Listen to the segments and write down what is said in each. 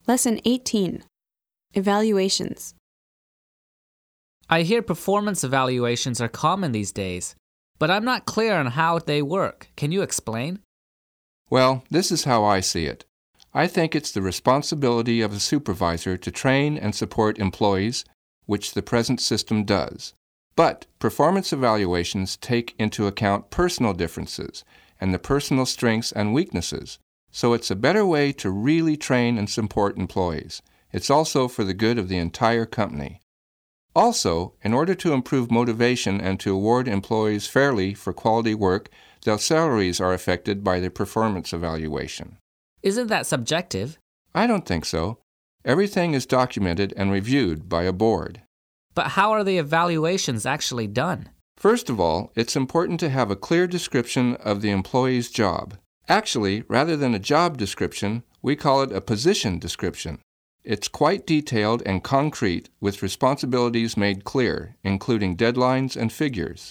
Lesson 18. Evaluations. I hear performance evaluations are common these days, but I'm not clear on how they work. Can you explain? Well, this is how I see it. I think it's the responsibility of a supervisor to train and support employees, which the present system does. But performance evaluations take into account personal differences and the personal strengths and weaknesses, so it's a better way to really train and support employees. It's also for the good of the entire company. Also, in order to improve motivation and to award employees fairly for quality work, their salaries are affected by the performance evaluation. Isn't that subjective? I don't think so. Everything is documented and reviewed by a board. But how are the evaluations actually done? First of all, it's important to have a clear description of the employee's job. Actually, rather than a job description, we call it a position description. It's quite detailed and concrete, with responsibilities made clear, including deadlines and figures.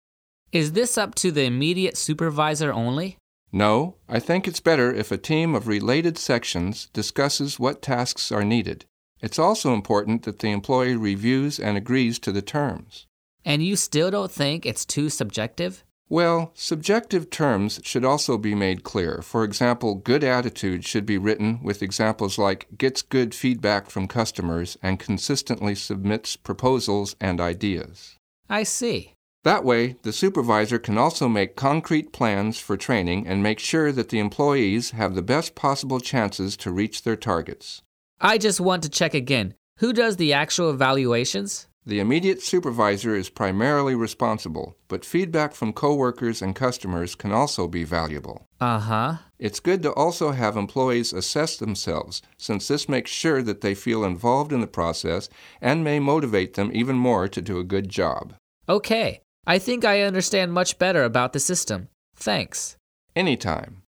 Is this up to the immediate supervisor only? No, I think it's better if a team of related sections discusses what tasks are needed. It's also important that the employee reviews and agrees to the terms. And you still don't think it's too subjective? Well, subjective terms should also be made clear. For example, good attitude should be written with examples like gets good feedback from customers and consistently submits proposals and ideas. I see. That way, the supervisor can also make concrete plans for training and make sure that the employees have the best possible chances to reach their targets. I just want to check again. Who does the actual evaluations? The immediate supervisor is primarily responsible, but feedback from coworkers and customers can also be valuable. Uh-huh. It's good to also have employees assess themselves, since this makes sure that they feel involved in the process and may motivate them even more to do a good job. Okay. I think I understand much better about the system. Thanks. Anytime.